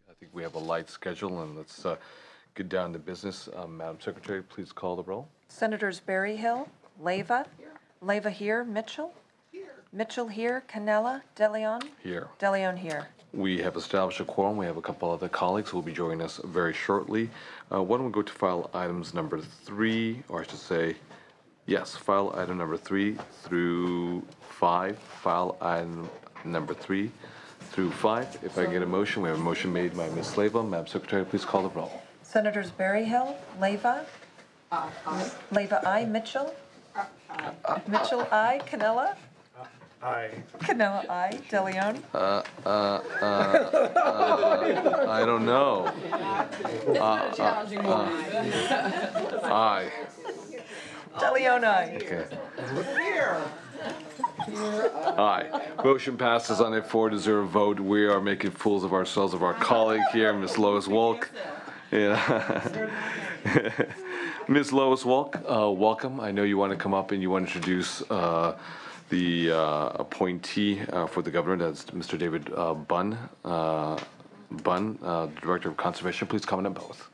I think we have a light schedule, and let's get down to business. Madam Secretary, please call the roll. Senators Berryhill, Leyva. Leyva here. Mitchell. Mitchell here. Cannella. DeLeon. Here. DeLeon here. We have established a quorum. We have a couple other colleagues who will be joining us very shortly. Why don't we go to file items number 3, or I should say, yes, file item number 3 through 5. File item number 3 through 5. If I get a motion, we have a motion made by Ms. Leyva. Madam Secretary, please call the roll. Senators Berryhill, Leyva. Leyva, aye. Mitchell. Mitchell, aye. Cannella. Aye. Cannella, aye. DeLeon. I don't know. Aye. DeLeon, aye. Okay. Aye. Motion passes on a 4-0 vote. We are making fools of ourselves, of our colleague here, Ms. Lois Wolk. Yeah. Ms. Lois Wolk, welcome. I know you want to come up and you want to introduce the appointee for the governor. That's Mr. David Bunn. Director of Conservation. Please comment on both.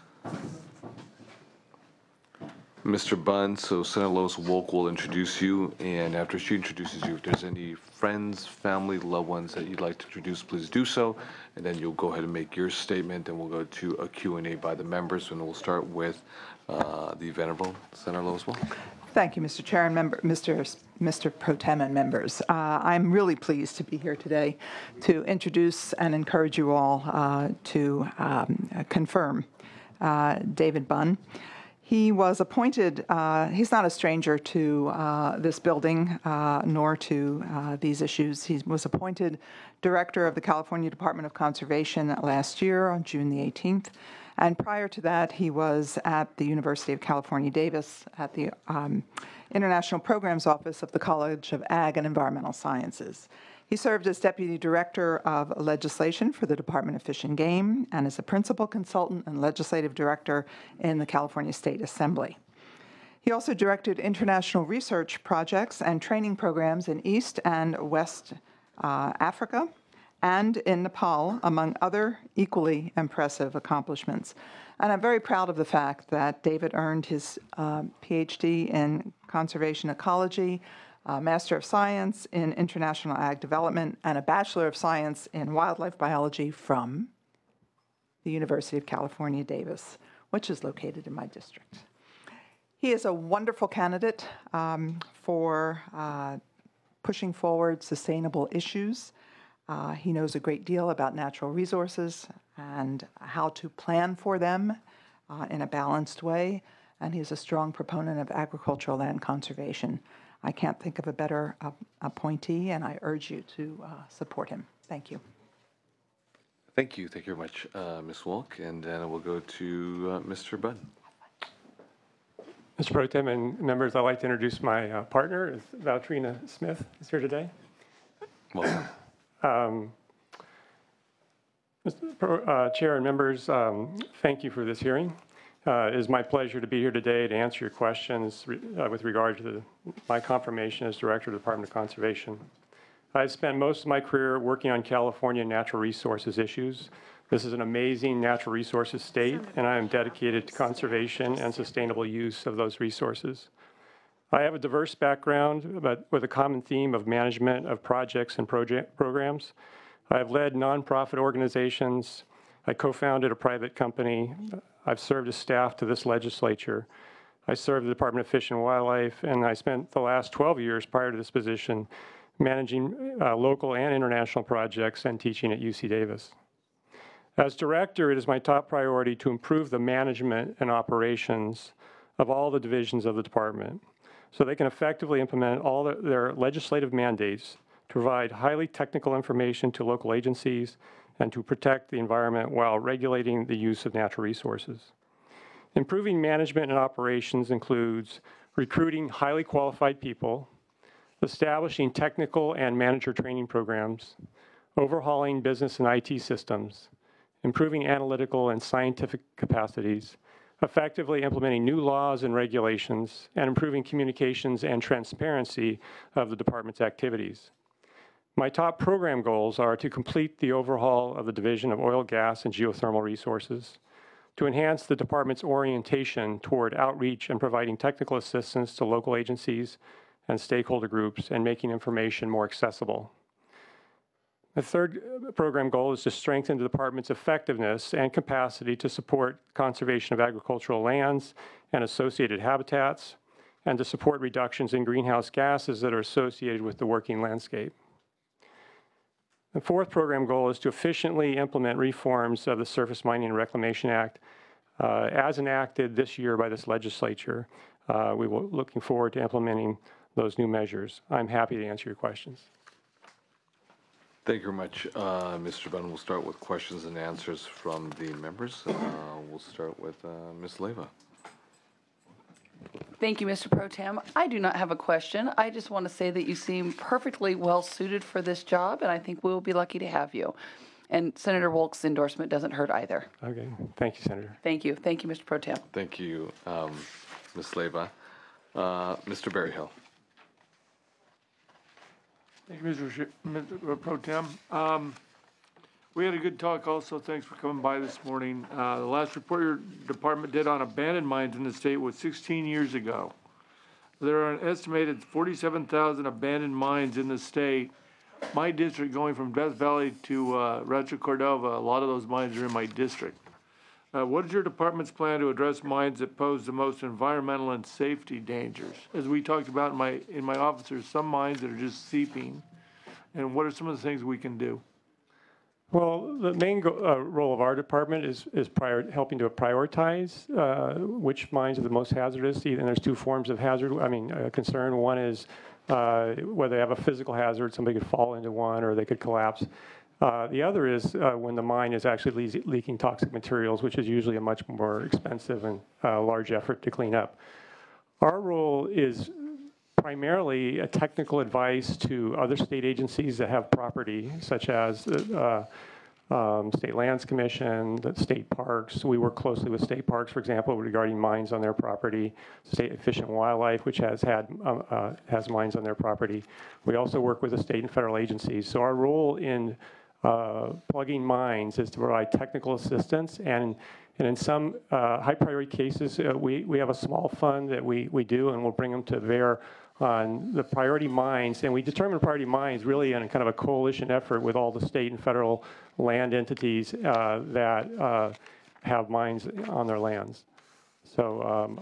Mr. Bunn, so Senator Lois Wolk will introduce you, and after she introduces you, if there's any friends, family, loved ones that you'd like to introduce, please do so, and then you'll go ahead and make your statement, and we'll go to a Q&A by the members, and we'll start with the Venerable Senator Lois Wolk. Thank you, Mr. Chair and Mr. Pro Tem and members. I'm really pleased to be here today to introduce and encourage you all to confirm David Bunn. He was appointed, he's not a stranger to this building nor to these issues. He was appointed Director of the California Department of Conservation last year on June the 18th. And prior to that, he was at the University of California, Davis at the International Programs Office of the College of Ag and Environmental Sciences. He served as Deputy Director of Legislation for the Department of Fish and Game and as a Principal Consultant and Legislative Director in the California State Assembly. He also directed international research projects and training programs in East and West Africa and in Nepal, among other equally impressive accomplishments. And I'm very proud of the fact that David earned his PhD in conservation ecology, a Master of Science in International Ag Development, and a Bachelor of Science in Wildlife Biology from the University of California, Davis, which is located in my district. He is a wonderful candidate for pushing forward sustainable issues. He knows a great deal about natural resources and how to plan for them in a balanced way, and he's a strong proponent of agricultural land conservation. I can't think of a better appointee, and I urge you to support him. Thank you. Thank you. Thank you very much, Ms. Wolk. And then we'll go to Mr. Bunn. Mr. Pro Tem and members, I'd like to introduce my partner, Valtrina Smith, is here today. Welcome. Mr. Chair and members, thank you for this hearing. It is my pleasure to be here today to answer your questions with regard to my confirmation as Director of the Department of Conservation. I've spent most of my career working on California natural resources issues. This is an amazing natural resources state, and I am dedicated to conservation and sustainable use of those resources. I have a diverse background, but with a common theme of management of projects and programs. I have led nonprofit organizations. I co-founded a private company. I've served as staff to this legislature. I served the Department of Fish and Wildlife, and I spent the last 12 years prior to this position managing local and international projects and teaching at UC Davis. As director, it is my top priority to improve the management and operations of all the divisions of the department so they can effectively implement all their legislative mandates to provide highly technical information to local agencies and to protect the environment while regulating the use of natural resources. Improving management and operations includes recruiting highly qualified people, establishing technical and manager training programs, overhauling business and IT systems, improving analytical and scientific capacities, effectively implementing new laws and regulations, and improving communications and transparency of the department's activities. My top program goals are to complete the overhaul of the Division of Oil, Gas, and Geothermal Resources, to enhance the department's orientation toward outreach and providing technical assistance to local agencies and stakeholder groups and making information more accessible. The third program goal is to strengthen the department's effectiveness and capacity to support conservation of agricultural lands and associated habitats, and to support reductions in greenhouse gases that are associated with the working landscape. The fourth program goal is to efficiently implement reforms of the Surface Mining and Reclamation Act as enacted this year by this legislature. We will looking forward to implementing those new measures. I'm happy to answer your questions. Thank you very much, Mr. Bunn. We'll start with questions and answers from the members. We'll start with Ms. Leyva. Thank you, Mr. Pro Tem. I do not have a question. I just want to say that you seem perfectly well suited for this job, and I think we will be lucky to have you. And Senator Wolk's endorsement doesn't hurt either. Okay, thank you, Senator. Thank you. Thank you, Mr. Pro Tem. Thank you, Ms. Leyva. Mr. Berryhill. Thank you, Mr. Pro Tem. We had a good talk also. Thanks for coming by this morning. The last report your department did on abandoned mines in the state was 16 years ago. There are an estimated 47,000 abandoned mines in the state. My district, going from Death Valley to Rancho Cordova, a lot of those mines are in my district. What is your department's plan to address mines that pose the most environmental and safety dangers? As we talked about in my office, there's some mines that are just seeping. And what are some of the things we can do? Well, the main role of our department is helping to prioritize which mines are the most hazardous. And there's two forms of concern. One is whether they have a physical hazard, somebody could fall into one or they could collapse. The other is when the mine is actually leaking toxic materials, which is usually a much more expensive and large effort to clean up. Our role is primarily a technical advice to other state agencies that have property, such as the State Lands Commission, the state parks. We work closely with state parks, for example, regarding mines on their property. State Fish and Wildlife, which has mines on their property. We also work with the state and federal agencies. So our role in plugging mines is to provide technical assistance, and in some high priority cases, we have a small fund that we do, and we'll bring them to bear on the priority mines. And we determine priority mines really in a kind of a coalition effort with all the state and federal land entities that have mines on their lands. So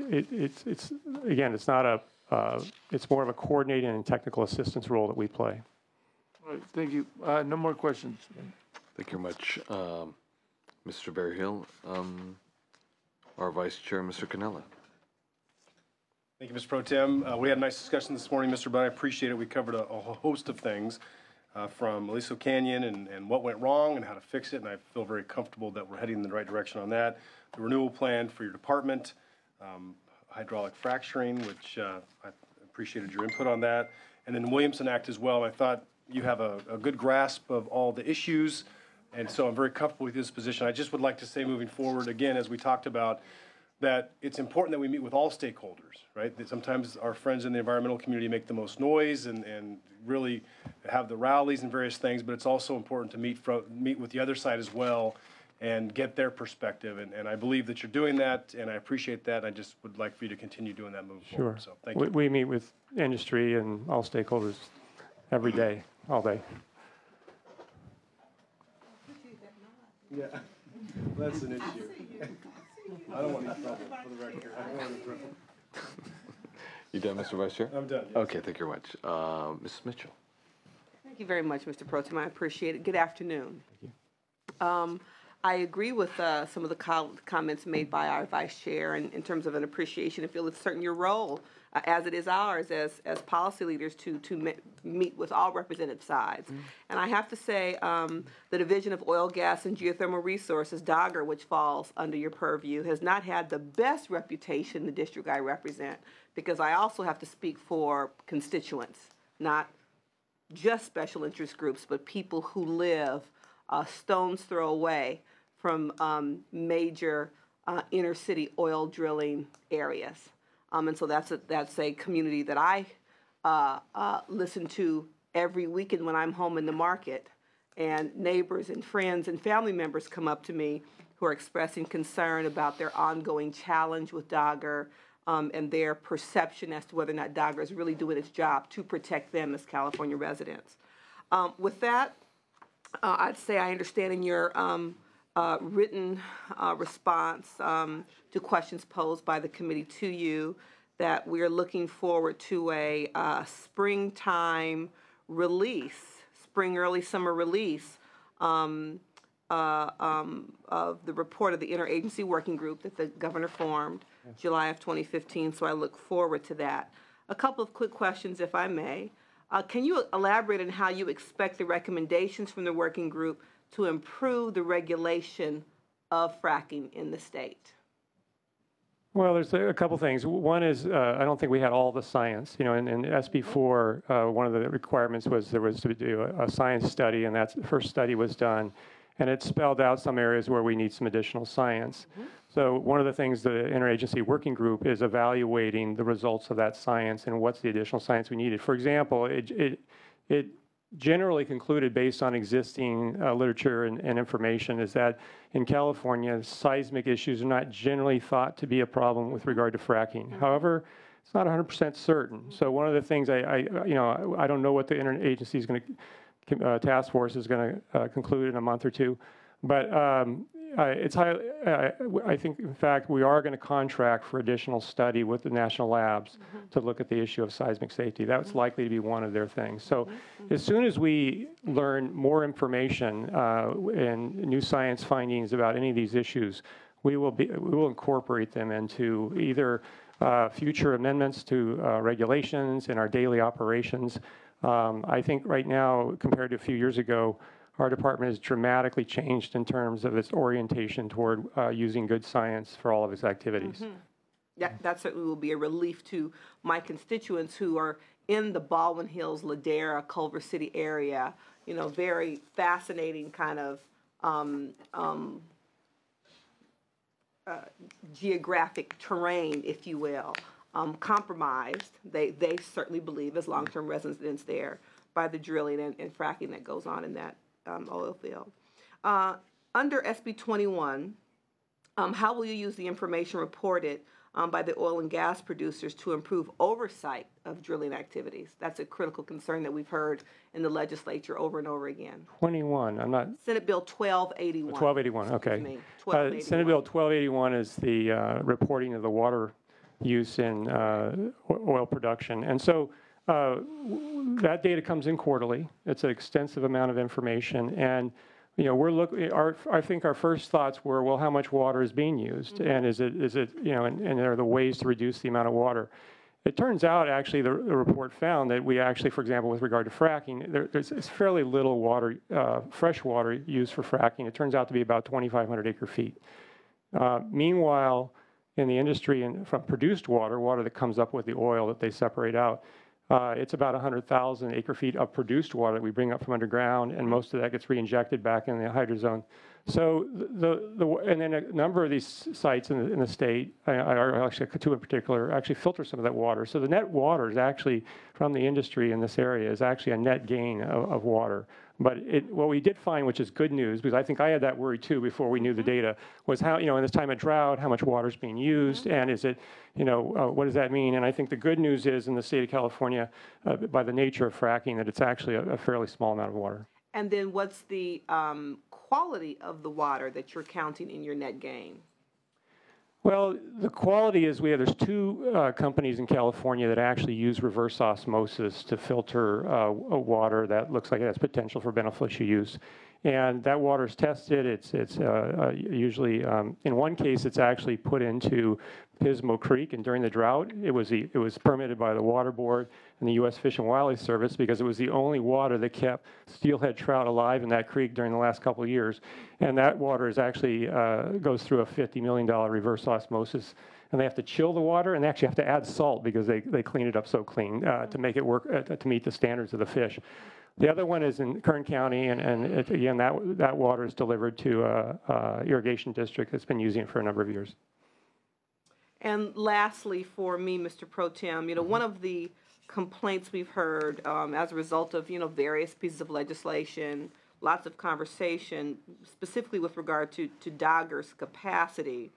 it's not it's more of a coordinating and technical assistance role that we play. All right, thank you. No more questions. Thank you very much, Mr. Berryhill. Our Vice Chair, Mr. Cannella. Thank you, Mr. Pro Tem. We had a nice discussion this morning, Mr. Bunn. I appreciate it. We covered a host of things from Aliso Canyon and what went wrong and how to fix it, and I feel very comfortable that we're heading in the right direction on that. The renewal plan for your department, hydraulic fracturing, which I appreciated your input on that, and then Williamson Act as well. I thought you have a good grasp of all the issues, and so I'm very comfortable with this position. I just would like to say moving forward, again, as we talked about, that it's important that we meet with all stakeholders, right? That sometimes our friends in the environmental community make the most noise and really have the rallies and various things, but it's also important to meet with the other side as well and get their perspective. And I believe that you're doing that, and I appreciate that. I just would like for you to continue doing that moving forward. So thank you. We meet with industry and all stakeholders every day, all day. Yeah, that's an issue. I don't want any trouble, for the record. I don't want any trouble. You done, Mr. Vice Chair? I'm done. Yes. Okay, thank you very much. Mrs. Mitchell. Thank you very much, Mr. Pro Tem. I appreciate it. Good afternoon. Thank you. I agree with some of the comments made by our Vice Chair in terms of an appreciation and feel it's certainly your role, as it is ours as policy leaders to meet with all representative sides. Mm-hmm. And I have to say, the Division of Oil, Gas, and Geothermal Resources, DOGGR, which falls under your purview, has not had the best reputation in the district I represent, because I also have to speak for constituents, not just special interest groups, but people who live a stone's throw away from major inner city oil drilling areas. And so that's a community that I listen to every weekend when I'm home in the market, and neighbors and friends and family members come up to me who are expressing concern about their ongoing challenge with Dogger, and their perception as to whether or not Dogger is really doing its job to protect them as California residents. With that, I'd say I understand in your written response to questions posed by the committee to you that we are looking forward to a springtime release, spring early summer release of the report of the interagency working group that the governor formed July of 2015. So I look forward to that. A couple of quick questions, if I may. Can you elaborate on how you expect the recommendations from the working group to improve the regulation of fracking in the state? Well, there's a couple things. One is I don't think we had all the science. You know, in SB4, one of the requirements was there was to do a science study, and that first study was done, and it spelled out some areas where we need some additional science. So one of the things the interagency working group is evaluating the results of that science and what's the additional science we needed. For example, it generally concluded based on existing literature and information is that in California, seismic issues are not generally thought to be a problem with regard to fracking. However, it's not 100% certain. So one of the things I don't know what the interagency is going to, task force is going to conclude in a month or two, but it's I think, in fact, we are going to contract for additional study with the national labs to look at the issue of seismic safety. That's likely to be one of their things. So as soon as we learn more information and new science findings about any of these issues, we will incorporate them into either future amendments to regulations in our daily operations. I think right now, compared to a few years ago, our department has dramatically changed in terms of its orientation toward using good science for all of its activities. That certainly will be a relief to my constituents who are in the Baldwin Hills, Ladera, Culver City area. You know, very fascinating kind of geographic terrain, if you will. Compromised, they certainly believe, as long-term residents there, by the drilling and fracking that goes on in that oil field. Under SB 21, how will you use the information reported by the oil and gas producers to improve oversight of drilling activities? That's a critical concern that we've heard in the legislature over and over again. 21, I'm not... Senate Bill 1281. 1281, okay. Excuse me, 1281. Senate Bill 1281 is the reporting of the water use in oil production. And so that data comes in quarterly. It's an extensive amount of information. And, you know, I think our first thoughts were, well, how much water is being used? And is it, you know, and are there ways to reduce the amount of water? It turns out, actually, the report found that we actually, for example, with regard to fracking, there's fairly little water, fresh water used for fracking. It turns out to be about 2,500 acre feet. Meanwhile, in the industry, and from produced water that comes up with the oil that they separate out, it's about 100,000 acre feet of produced water that we bring up from underground, and most of that gets reinjected back in the hydrozone. So and then a number of these sites in the state, or actually two in particular, actually filter some of that water. So the net water is actually from the industry in this area is actually a net gain of water. But what we did find, which is good news, because I think I had that worry too before we knew the data, was how, you know, in this time of drought, how much water is being used, and is it, you know, what does that mean? And I think the good news is in the state of California, by the nature of fracking, that it's actually a fairly small amount of water. And then what's the quality of the water that you're counting in your net gain? Well, the quality is there's two companies in California that actually use reverse osmosis to filter water that looks like it has potential for beneficial use. And that water is tested. It's usually, in one case, it's actually put into Pismo Creek, and during the drought, it was permitted by the Water Board and the U.S. Fish and Wildlife Service because it was the only water that kept steelhead trout alive in that creek during the last couple of years. And that water is actually goes through a $50 million reverse osmosis, and they have to chill the water, and they actually have to add salt because they clean it up so clean to make it work to meet the standards of the fish. The other one is in Kern County, and again, that water is delivered to a irrigation district that's been using it for a number of years. And lastly, for me, Mr. Pro Tem, you know, one of the complaints we've heard as a result of, various pieces of legislation, lots of conversation, specifically with regard to Dogger's capacity.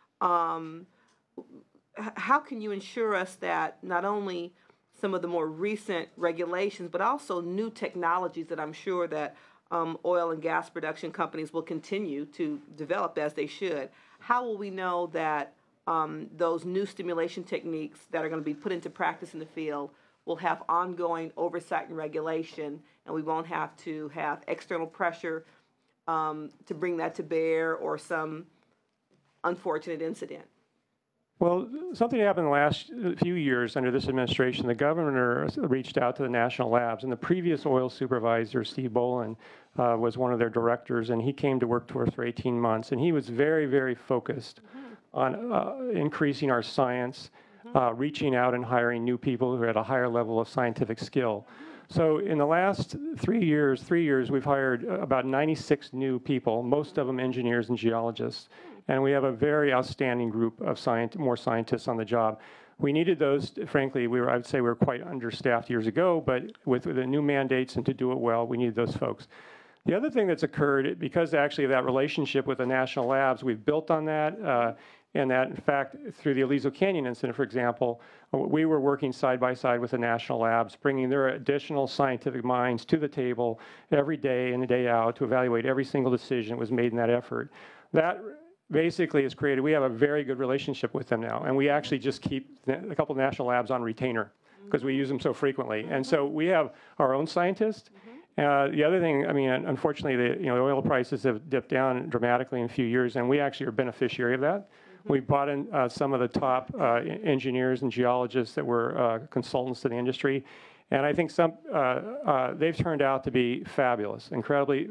How can you ensure us that not only some of the more recent regulations, but also new technologies that I'm sure that oil and gas production companies will continue to develop as they should, how will we know that those new stimulation techniques that are going to be put into practice in the field will have ongoing oversight and regulation, and we won't have to have external pressure to bring that to bear or some unfortunate incident? Well, something happened in the last few years under this administration. The governor reached out to the national labs, and the previous oil supervisor, Steve Bolin, was one of their directors, and he came to work for us for 18 months. And he was very, very focused on increasing our science, reaching out and hiring new people who had a higher level of scientific skill. So in the last 3 years, we've hired about 96 new people, most of them engineers and geologists. And we have a very outstanding group of more scientists on the job. We needed those, frankly, I would say we were quite understaffed years ago, but with the new mandates and to do it well, we needed those folks. The other thing that's occurred, because actually of that relationship with the national labs, we've built on that, and that, in fact, through the Aliso Canyon incident, for example, we were working side by side with the national labs, bringing their additional scientific minds to the table every day in and day out to evaluate every single decision that was made in that effort. That basically has created, we have a very good relationship with them now, and we actually just keep a couple of national labs on retainer because we use them so frequently. And so we have our own scientists. The other thing, I mean, unfortunately, the oil prices have dipped down dramatically in a few years, and we actually are beneficiary of that. We brought in some of the top engineers and geologists that were consultants to the industry, and I think they've turned out to be fabulous, incredibly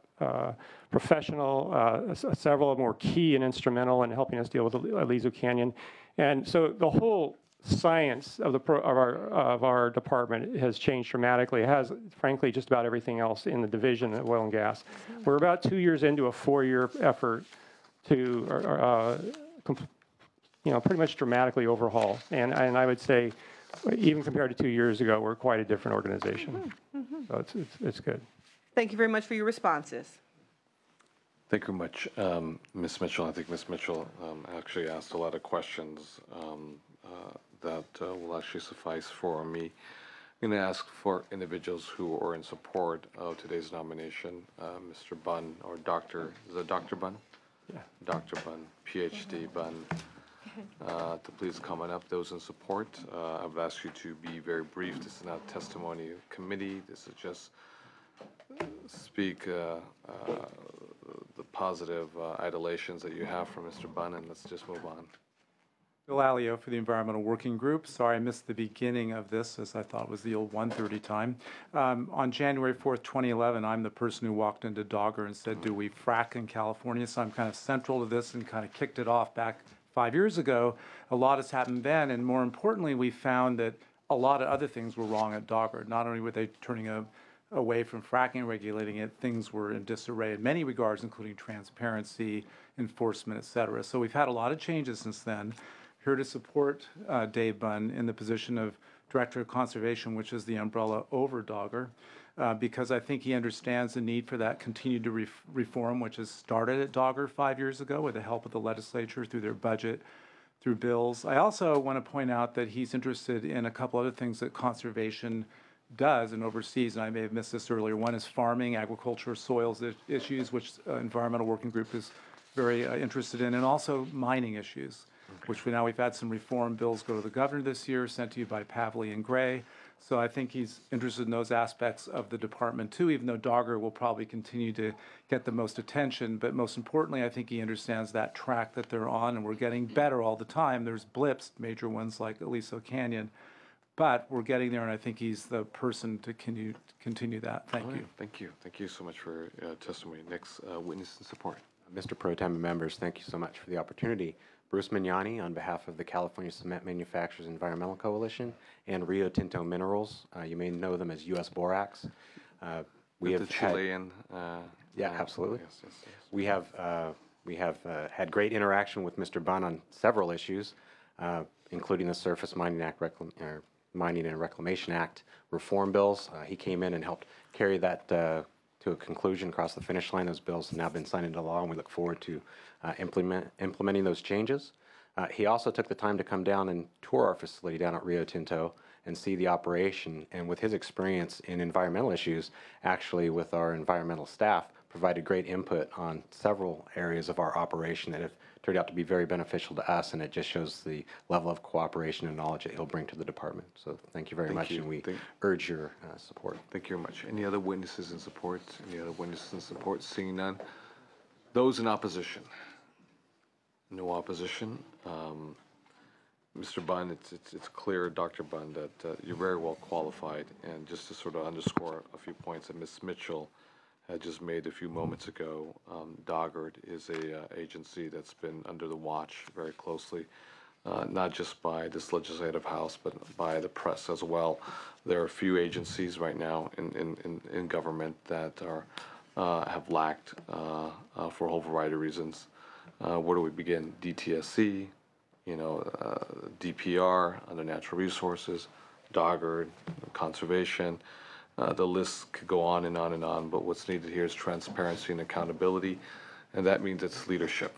professional. Several of them were key and instrumental in helping us deal with Aliso Canyon, and so the whole science of our department has changed dramatically. It has, frankly, just about everything else in the division of oil and gas. We're about 2 years into a 4-year effort to pretty much dramatically overhaul. And I would say, even compared to 2 years ago, we're quite a different organization. So it's good. Thank you very much for your responses. Thank you very much, Ms. Mitchell. I think Ms. Mitchell actually asked a lot of questions that will actually suffice for me. I'm going to ask for individuals who are in support of today's nomination, Mr. Bunn, or Dr. Is it Dr. Bunn? Yeah. Dr. Bunn, PhD Bunn, to please come on up. Those in support, I would ask you to be very brief. This is not testimony committee. This is just speak the positive idolations that you have for Mr. Bunn, and let's just move on. Bill Alio for the Environmental Working Group. Sorry I missed the beginning of this, as I thought was the old 1:30 time. On January 4th, 2011, I'm the person who walked into Dogger and said, do we frack in California? So I'm kind of central to this and kind of kicked it off back 5 years ago. A lot has happened then, and more importantly, we found that a lot of other things were wrong at Dogger. Not only were they turning away from fracking, regulating it, things were in disarray in many regards, including transparency, enforcement, et cetera. So we've had a lot of changes since then. Here to support Dave Bunn in the position of Director of Conservation, which is the umbrella over Dogger, because I think he understands the need for that continued reform, which has started at Dogger 5 years ago with the help of the legislature through their budget, through bills. I also want to point out that he's interested in a couple other things that conservation does and oversees, and I may have missed this earlier. One is farming, agriculture, soils issues, which Environmental Working Group is very interested in, and also mining issues, which we've had some reform bills go to the governor this year, sent to you by Pavley and Gray. So I think he's interested in those aspects of the department too, even though Dogger will probably continue to get the most attention. But most importantly, I think he understands that track that they're on, and we're getting better all the time. There's blips, major ones like Aliso Canyon, but we're getting there, and I think he's the person to continue that. Thank you. Thank you. Thank you so much for testimony. Next witness in support. Mr. Pro Tem and members, thank you so much for the opportunity. Bruce Mignani on behalf of the California Cement Manufacturers Environmental Coalition and Rio Tinto Minerals. You may know them as U.S. Borax. We have the Chilean. Yeah, absolutely. Yes. We have had great interaction with Mr. Bunn on several issues, including the Surface Mining Act Mining and Reclamation Act reform bills. He came in and helped carry that to a conclusion across the finish line. Those bills have now been signed into law, and we look forward to implementing those changes. He also took the time to come down and tour our facility down at Rio Tinto and see the operation, and with his experience in environmental issues, actually with our environmental staff, provided great input on several areas of our operation that have turned out to be very beneficial to us, and it just shows the level of cooperation and knowledge that he'll bring to the department. So thank you very much, you. and we urge your support. Thank you very much. Any other witnesses in support? Any other witnesses in support? Seeing none. Those in opposition? No opposition. Mr. Bunn, it's clear, Dr. Bunn, that you're very well qualified. And just to sort of underscore a few points that Ms. Mitchell had just made a few moments ago, Doggard is a agency that's been under the watch very closely, not just by this legislative house, but by the press as well. There are a few agencies right now in government that have lacked for a whole variety of reasons. Where do we begin? DTSC, DPR, under natural resources, Doggard, conservation. The list could go on and on and on, but what's needed here is transparency and accountability, and that means it's leadership.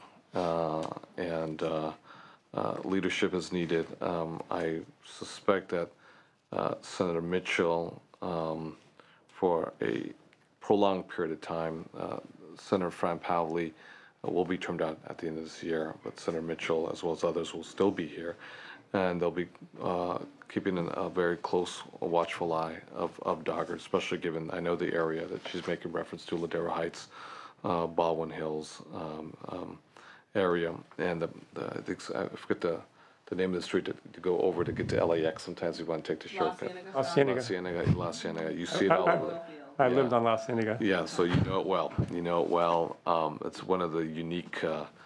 Leadership is needed. I suspect that Senator Mitchell, for a prolonged period of time, Senator Fran Pavley will be termed out at the end of this year, but Senator Mitchell, as well as others, will still be here, and they'll be keeping a very close, watchful eye of Doggard, especially given I know the area that she's making reference to, Ladera Heights, Baldwin Hills area, and I forget the name of the street to go over to get to LAX. Sometimes we want to take the shortcut. La Cienega. La Cienega. You see it all over. I lived on La Cienega. Yeah, so you know it well. You know it well. It's one of the unique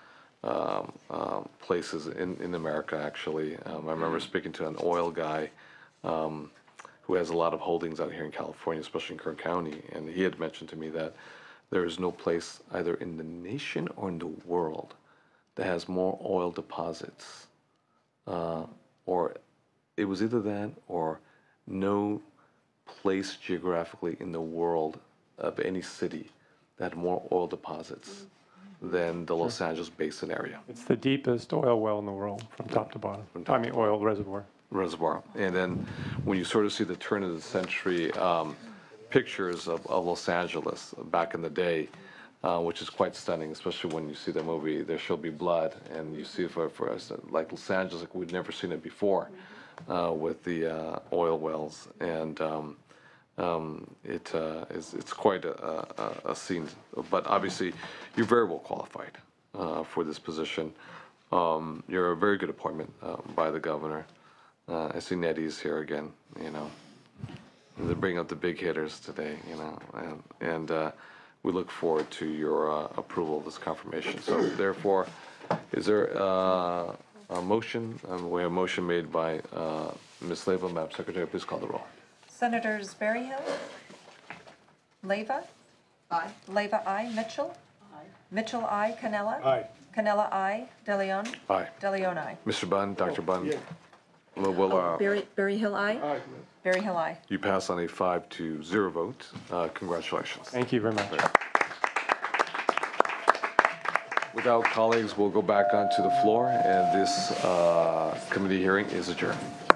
places in America, actually. I remember speaking to an oil guy who has a lot of holdings out here in California, especially in Kern County, and he had mentioned to me that there is no place either in the nation or in the world that has more oil deposits, or it was either that or no place geographically in the world of any city that had more oil deposits than the Los Angeles Basin area. It's the deepest oil well in the world from top to bottom. Oil reservoir. And then when you sort of see the turn of the century pictures of Los Angeles back in the day, which is quite stunning, especially when you see the movie There Shall Be Blood, and you see for us, like Los Angeles, like we'd never seen it before, with the oil wells, and it's quite a scene. But obviously, you're very well qualified for this position. You're a very good appointment by the governor. I see Nettie's here again. They're bringing up the big hitters today. And we look forward to your approval of this confirmation. So therefore, is there a motion? We have a motion made by Ms. Leyva. Madam Secretary, please call the roll. Senators Berryhill? Leyva? Aye. Leyva, aye. Mitchell? Aye. Mitchell, aye. Cannella? Aye. Cannella, aye. De Leon? Aye. De Leon, aye. Mr. Bunn, Dr. Bunn. We'll, Berryhill, aye. Aye. Berryhill, aye. you pass on a 5-0 vote. Congratulations. Thank you very much. Without colleagues, we'll go back onto the floor, and this committee hearing is adjourned.